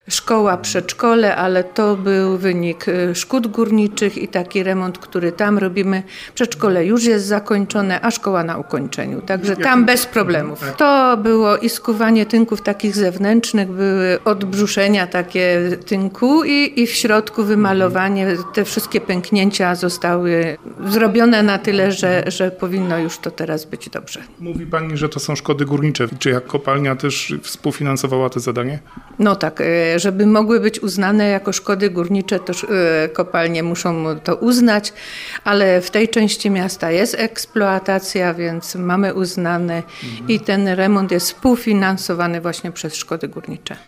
szkoła, przedszkole, ale to był wynik szkód górniczych i taki remont, który tam robimy. Przedszkole już jest zakończone, a szkoła na ukończeniu. Także tam bez problemów. To było i skuwanie tynków takich zewnętrznych, były odbrzuszenia takie tynku i w środku wymalowanie. Te wszystkie pęknięcia zostały zrobione na tyle, że powinno już to teraz być dobrze. Mówi pani, że to są szkody górnicze. Czy jak kopalnia też współfinansowała to zadanie? No tak, żeby mogły być uznane jako szkody górnicze, to kopalnie muszą to uznać, ale w tej części miasta jest eksploatacja, więc mamy uznane i ten remont jest współfinansowany właśnie przez szkody górnicze.